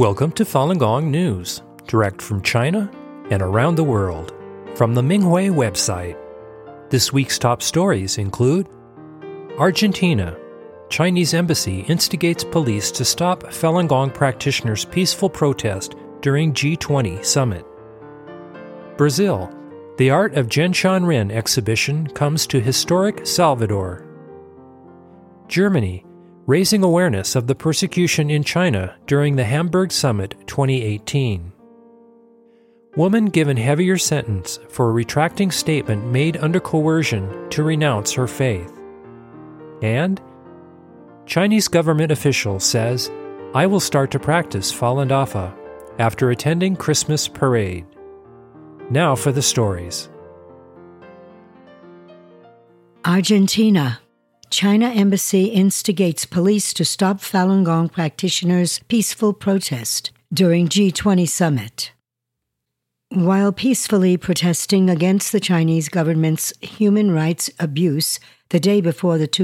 Welcome to Falun Gong News, direct from China and around the world, from the Minghui website. This week's top stories include Argentina. Chinese embassy instigates police to stop Falun Gong practitioners' peaceful protest during G20 summit. Brazil. The Art of Genshan Ren exhibition comes to historic Salvador. Germany. Raising awareness of the persecution in China during the Hamburg Summit 2018. Woman given heavier sentence for retracting statement made under coercion to renounce her faith. And Chinese government official says, I will start to practice Falun Dafa after attending Christmas parade. Now for the stories. Argentina. China embassy instigates police to stop Falun Gong practitioners' peaceful protest during G20 summit. While peacefully protesting against the Chinese government's human rights abuse the day before the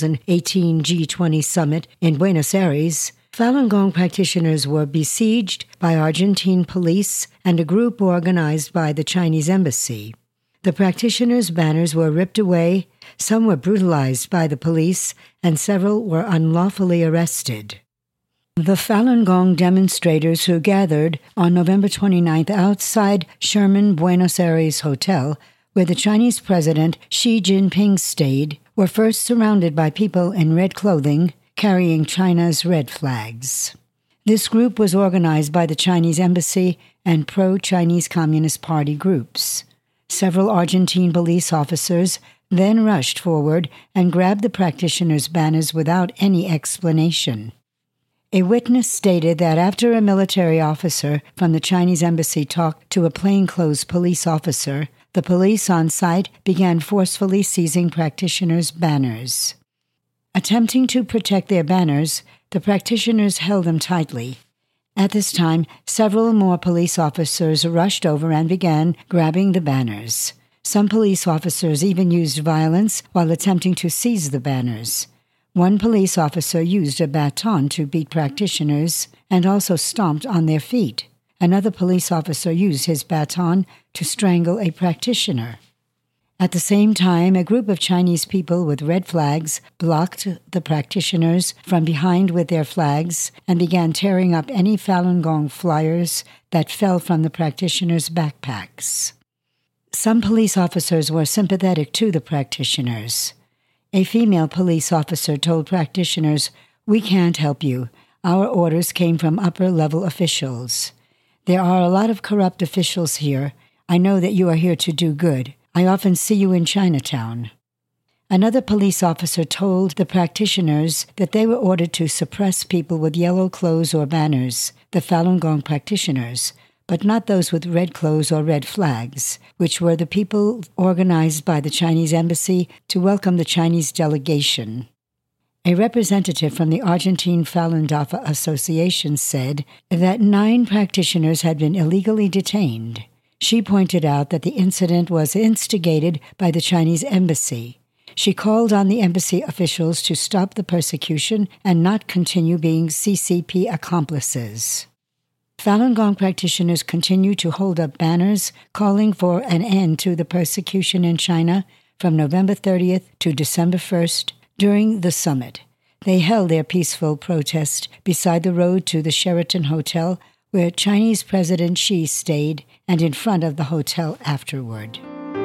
2018 G20 summit in Buenos Aires, Falun Gong practitioners were besieged by Argentine police and a group organized by the Chinese embassy. The practitioners' banners were ripped away, some were brutalized by the police, and several were unlawfully arrested. The Falun Gong demonstrators who gathered on November 29th outside Sherman Buenos Aires Hotel, where the Chinese President Xi Jinping stayed, were first surrounded by people in red clothing carrying China's red flags. This group was organized by the Chinese embassy and pro-Chinese Communist Party groups. Several Argentine police officers then rushed forward and grabbed the practitioners' banners without any explanation. A witness stated that after a military officer from the Chinese embassy talked to a plainclothes police officer, the police on site began forcefully seizing practitioners' banners. Attempting to protect their banners, the practitioners held them tightly. At this time, several more police officers rushed over and began grabbing the banners. Some police officers even used violence while attempting to seize the banners. One police officer used a baton to beat practitioners and also stomped on their feet. Another police officer used his baton to strangle a practitioner. At the same time, a group of Chinese people with red flags blocked the practitioners from behind with their flags and began tearing up any Falun Gong flyers that fell from the practitioners' backpacks. Some police officers were sympathetic to the practitioners. A female police officer told practitioners, "We can't help you. Our orders came from upper-level officials. There are a lot of corrupt officials here. I know that you are here to do good. I often see you in Chinatown." Another police officer told the practitioners that they were ordered to suppress people with yellow clothes or banners, the Falun Gong practitioners, but not those with red clothes or red flags, which were the people organized by the Chinese embassy to welcome the Chinese delegation. A representative from the Argentine Falun Dafa Association said that 9 practitioners had been illegally detained. She pointed out that the incident was instigated by the Chinese embassy. She called on the embassy officials to stop the persecution and not continue being CCP accomplices. Falun Gong practitioners continue to hold up banners calling for an end to the persecution in China from November 30th to December 1st during the summit. They held their peaceful protest beside the road to the Sheraton Hotel, where Chinese President Xi stayed, and in front of the hotel afterward.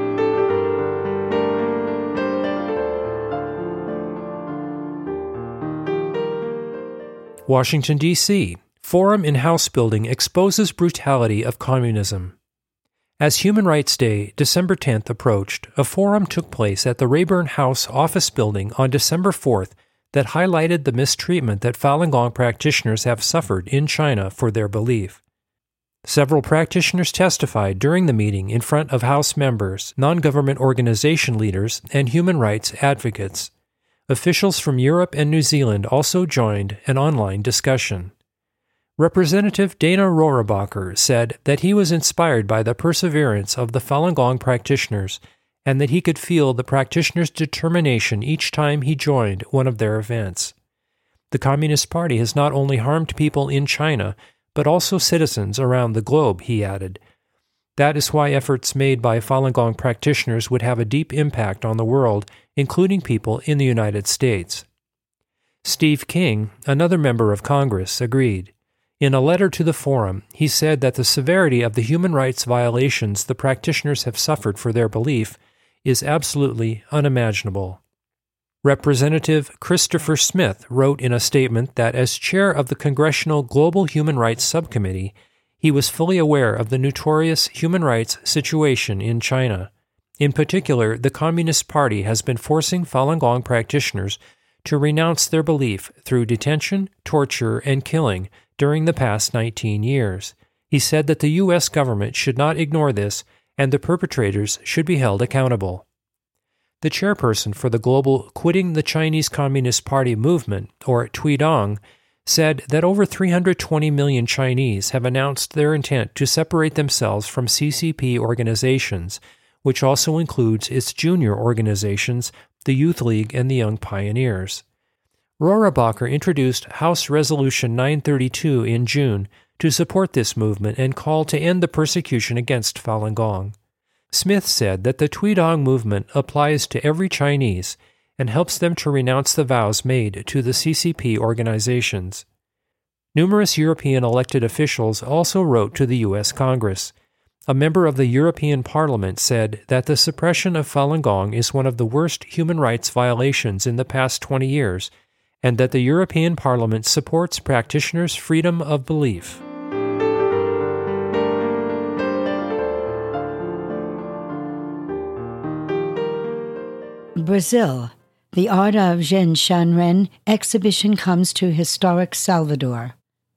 Washington, D.C. Forum in House building exposes brutality of communism. As Human Rights Day, December 10th, approached, a forum took place at the Rayburn House office building on December 4th that highlighted the mistreatment that Falun Gong practitioners have suffered in China for their belief. Several practitioners testified during the meeting in front of House members, non-government organization leaders, and human rights advocates. Officials from Europe and New Zealand also joined an online discussion. Representative Dana Rohrabacher said that he was inspired by the perseverance of the Falun Gong practitioners and that he could feel the practitioners' determination each time he joined one of their events. The Communist Party has not only harmed people in China, but also citizens around the globe, he added. That is why efforts made by Falun Gong practitioners would have a deep impact on the world, including people in the United States. Steve King, another member of Congress, agreed. In a letter to the forum, he said that the severity of the human rights violations the practitioners have suffered for their belief is absolutely unimaginable. Representative Christopher Smith wrote in a statement that as chair of the Congressional Global Human Rights Subcommittee, he was fully aware of the notorious human rights situation in China. In particular, the Communist Party has been forcing Falun Gong practitioners to renounce their belief through detention, torture, and killing during the past 19 years. He said that the U.S. government should not ignore this and the perpetrators should be held accountable. The chairperson for the global Quitting the Chinese Communist Party movement, or Tweedong, said that over 320 million Chinese have announced their intent to separate themselves from CCP organizations, which also includes its junior organizations, the Youth League and the Young Pioneers. Rohrabacher introduced House Resolution 932 in June to support this movement and call to end the persecution against Falun Gong. Smith said that the Tweedong movement applies to every Chinese and helps them to renounce the vows made to the CCP organizations. Numerous European elected officials also wrote to the U.S. Congress. A member of the European Parliament said that the suppression of Falun Gong is one of the worst human rights violations in the past 20 years, and that the European Parliament supports practitioners' freedom of belief. Brazil. The Art of Zhen Shanren exhibition comes to historic Salvador.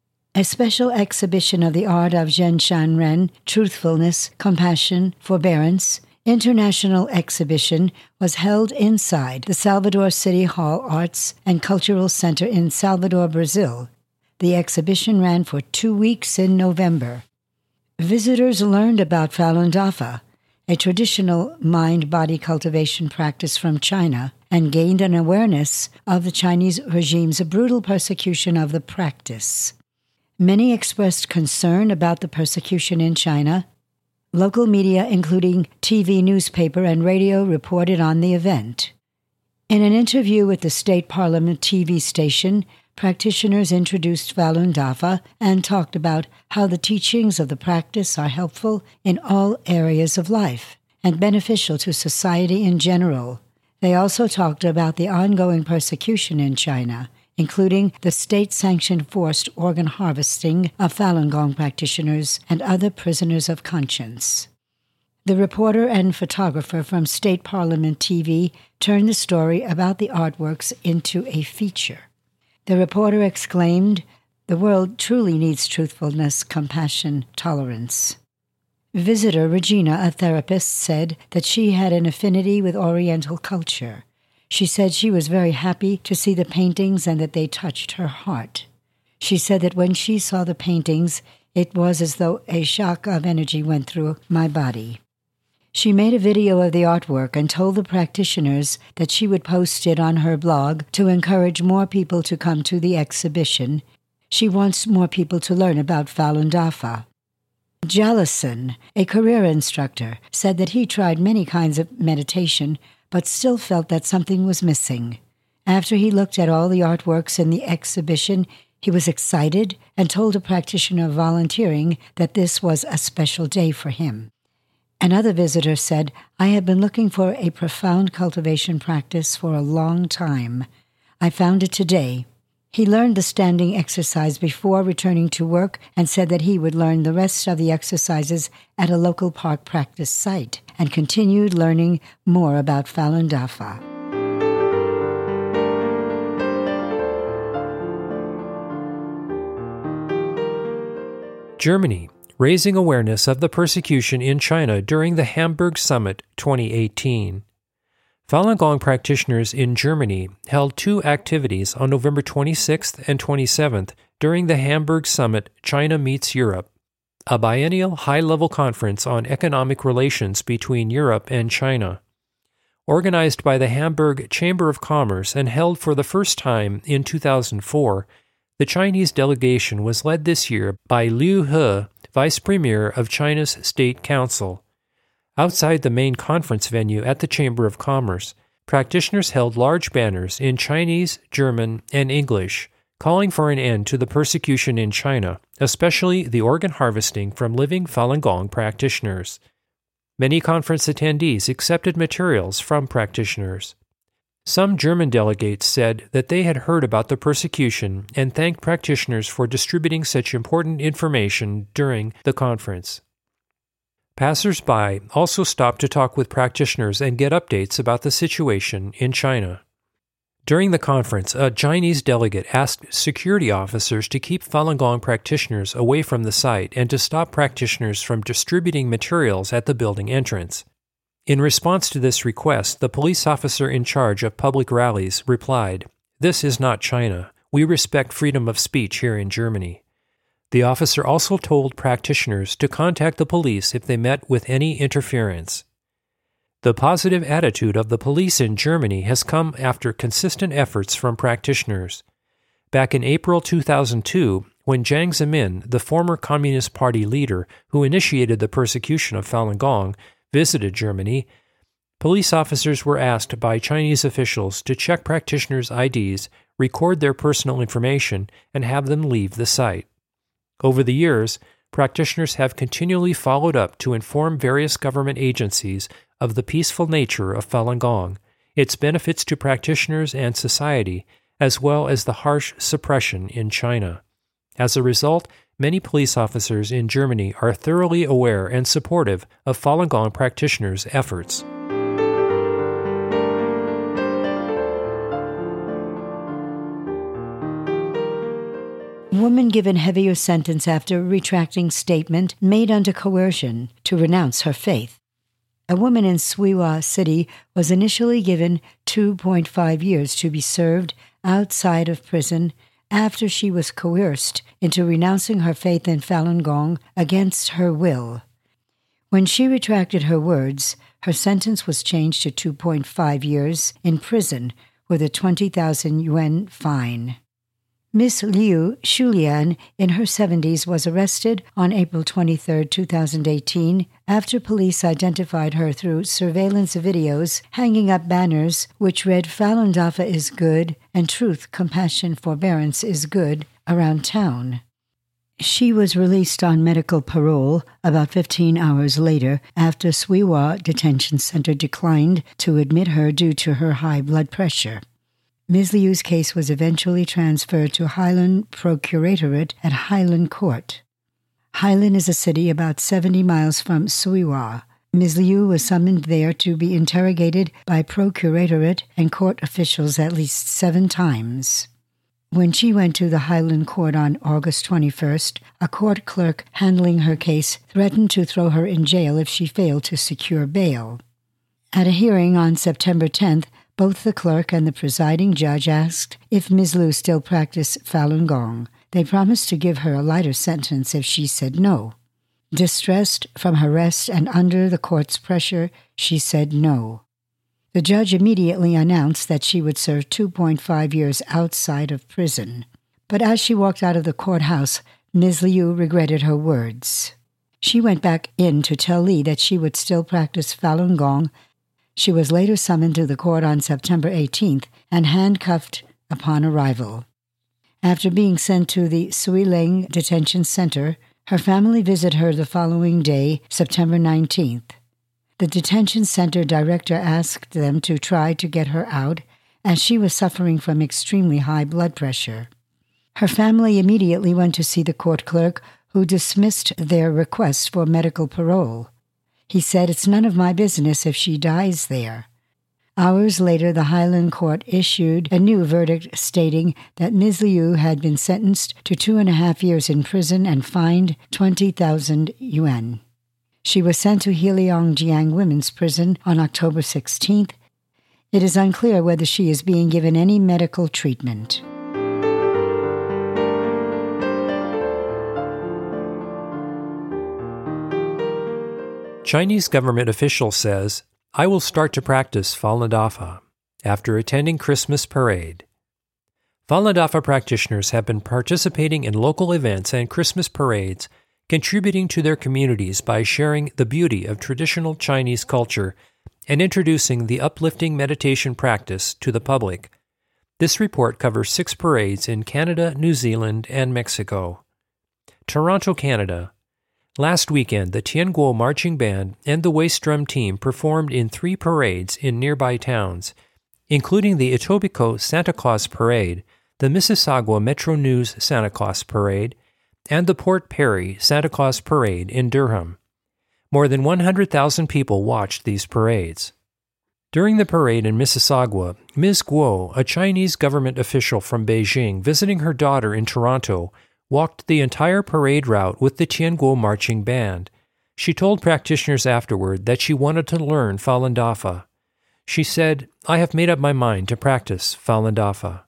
A special exhibition of the art of Zhen Shanren, truthfulness, compassion, forbearance, international exhibition was held inside the Salvador City Hall Arts and Cultural Center in Salvador, Brazil. The exhibition ran for 2 weeks in November. Visitors learned about Falun Dafa, a traditional mind-body cultivation practice from China, and gained an awareness of the Chinese regime's brutal persecution of the practice. Many expressed concern about the persecution in China. Local media, including TV, newspaper, and radio, reported on the event. In an interview with the State Parliament TV station, practitioners introduced Falun Dafa and talked about how the teachings of the practice are helpful in all areas of life and beneficial to society in general. They also talked about the ongoing persecution in China, including the state-sanctioned forced organ harvesting of Falun Gong practitioners and other prisoners of conscience. The reporter and photographer from State Parliament TV turned the story about the artworks into a feature. The reporter exclaimed, "The world truly needs truthfulness, compassion, tolerance." Visitor Regina, a therapist, said that she had an affinity with Oriental culture. She said she was very happy to see the paintings and that they touched her heart. She said that when she saw the paintings, it was as though a shock of energy went through my body. She made a video of the artwork and told the practitioners that she would post it on her blog to encourage more people to come to the exhibition. She wants more people to learn about Falun Dafa. Jallison, a career instructor, said that he tried many kinds of meditation, but still felt that something was missing. After he looked at all the artworks in the exhibition, he was excited and told a practitioner volunteering that this was a special day for him. Another visitor said, "I have been looking for a profound cultivation practice for a long time. I found it today." He learned the standing exercise before returning to work and said that he would learn the rest of the exercises at a local park practice site and continued learning more about Falun Dafa. Germany, raising awareness of the persecution in China during the Hamburg Summit 2018. Falun Gong practitioners in Germany held 2 activities on November 26th and 27th during the Hamburg Summit China Meets Europe, a biennial high-level conference on economic relations between Europe and China. Organized by the Hamburg Chamber of Commerce and held for the first time in 2004, The Chinese delegation was led this year by Liu He, Vice Premier of China's State Council. Outside the main conference venue at the Chamber of Commerce, practitioners held large banners in Chinese, German, and English, calling for an end to the persecution in China, especially the organ harvesting from living Falun Gong practitioners. Many conference attendees accepted materials from practitioners. Some German delegates said that they had heard about the persecution and thanked practitioners for distributing such important information during the conference. Passers-by also stopped to talk with practitioners and get updates about the situation in China. During the conference, a Chinese delegate asked security officers to keep Falun Gong practitioners away from the site and to stop practitioners from distributing materials at the building entrance. In response to this request, the police officer in charge of public rallies replied, "This is not China. We respect freedom of speech here in Germany." The officer also told practitioners to contact the police if they met with any interference. The positive attitude of the police in Germany has come after consistent efforts from practitioners. Back in April 2002, when Jiang Zemin, the former Communist Party leader who initiated the persecution of Falun Gong, visited Germany, police officers were asked by Chinese officials to check practitioners' IDs, record their personal information, and have them leave the site. Over the years, practitioners have continually followed up to inform various government agencies of the peaceful nature of Falun Gong, its benefits to practitioners and society, as well as the harsh suppression in China. As a result, many police officers in Germany are thoroughly aware and supportive of Falun Gong practitioners' efforts. Woman given heavier sentence after retracting statement made under coercion to renounce her faith. A woman in Suihua City was initially given 2.5 years to be served outside of prison after she was coerced into renouncing her faith in Falun Gong against her will. When she retracted her words, her sentence was changed to 2.5 years in prison with a 20,000 yuan fine. Miss Liu Shulian, in her 70s, was arrested on April 23, 2018, after police identified her through surveillance videos hanging up banners which read "Falun Dafa is good" and "Truth, Compassion, Forbearance is good" around town. She was released on medical parole about 15 hours later after Suihua Detention Center declined to admit her due to her high blood pressure. Ms. Liu's case was eventually transferred to Hailan Procuratorate at Hailan Court. Hailan is a city about 70 miles from Suihua. Ms. Liu was summoned there to be interrogated by Procuratorate and court officials at least 7 times. When she went to the Hailan Court on August 21st, a court clerk handling her case threatened to throw her in jail if she failed to secure bail. At a hearing on September 10th, both the clerk and the presiding judge asked if Ms. Liu still practiced Falun Gong. They promised to give her a lighter sentence if she said no. Distressed from her arrest and under the court's pressure, she said no. The judge immediately announced that she would serve 2.5 years outside of prison. But as she walked out of the courthouse, Ms. Liu regretted her words. She went back in to tell Li that she would still practice Falun Gong. She was later summoned to the court on September 18th and handcuffed upon arrival. After being sent to the Suileng Detention Center, her family visited her the following day, September 19th. The detention center director asked them to try to get her out, as she was suffering from extremely high blood pressure. Her family immediately went to see the court clerk, who dismissed their request for medical parole. He said, "It's none of my business if she dies there." Hours later, the Hailan Court issued a new verdict stating that Ms. Liu had been sentenced to 2.5 years in prison and fined 20,000 yuan. She was sent to Heiliongjiang Women's Prison on October 16th. It is unclear whether she is being given any medical treatment. Chinese government official says, "I will start to practice Falun Dafa after attending Christmas parade." Falun Dafa practitioners have been participating in local events and Christmas parades, contributing to their communities by sharing the beauty of traditional Chinese culture and introducing the uplifting meditation practice to the public. This report covers 6 parades in Canada, New Zealand, and Mexico. Toronto, Canada. Last weekend, the Tianguo Marching Band and the Waist Drum Team performed in 3 parades in nearby towns, including the Etobicoke Santa Claus Parade, the Mississauga Metro News Santa Claus Parade, and the Port Perry Santa Claus Parade in Durham. More than 100,000 people watched these parades. During the parade in Mississauga, Ms. Guo, a Chinese government official from Beijing visiting her daughter in Toronto, walked the entire parade route with the Tianguo Marching Band. She told practitioners afterward that she wanted to learn Falun Dafa. She said, "I have made up my mind to practice Falun Dafa."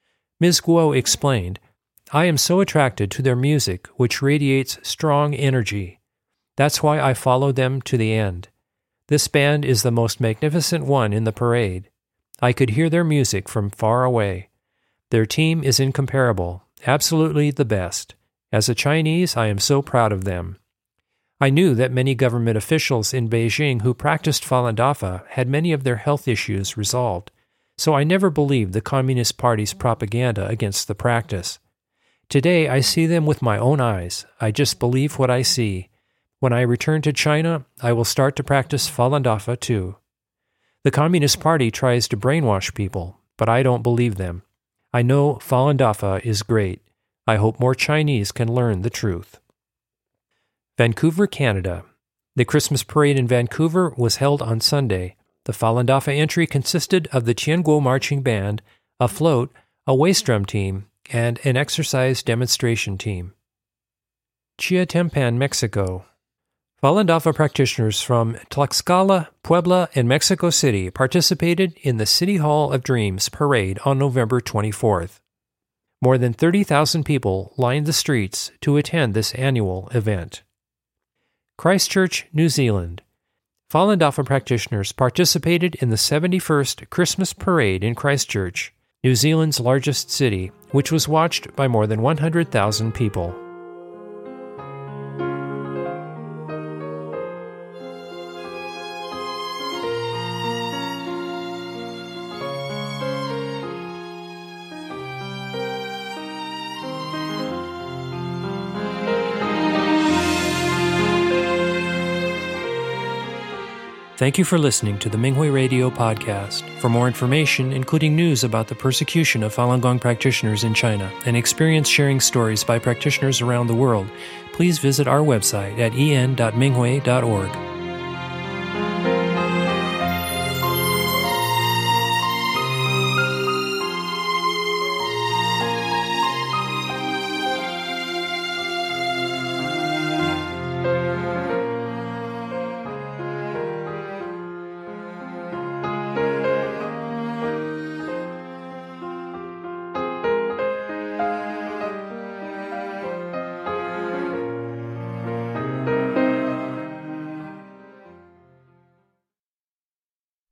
Ms. Guo explained, "I am so attracted to their music, which radiates strong energy. That's why I followed them to the end. This band is the most magnificent one in the parade. I could hear their music from far away. Their team is incomparable, absolutely the best. As a Chinese, I am so proud of them." I knew that many government officials in Beijing who practiced Falun Dafa had many of their health issues resolved, so I never believed the Communist Party's propaganda against the practice. Today, I see them with my own eyes. I just believe what I see. When I return to China, I will start to practice Falun Dafa too. The Communist Party tries to brainwash people, but I don't believe them. I know Falun Dafa is great. I hope more Chinese can learn the truth. Vancouver, Canada. The Christmas parade in Vancouver was held on Sunday. The Falun Dafa entry consisted of the Tianguo Marching Band, a float, a waist drum team, and an exercise demonstration team. Chiatempan, Mexico. Falun Dafa practitioners from Tlaxcala, Puebla, and Mexico City participated in the City Hall of Dreams parade on November 24th. More than 30,000 people lined the streets to attend this annual event. Christchurch, New Zealand. Falun Dafa practitioners participated in the 71st Christmas Parade in Christchurch, New Zealand's largest city, which was watched by more than 100,000 people. Thank you for listening to the Minghui Radio podcast. For more information, including news about the persecution of Falun Gong practitioners in China and experience-sharing stories by practitioners around the world, please visit our website at en.minghui.org.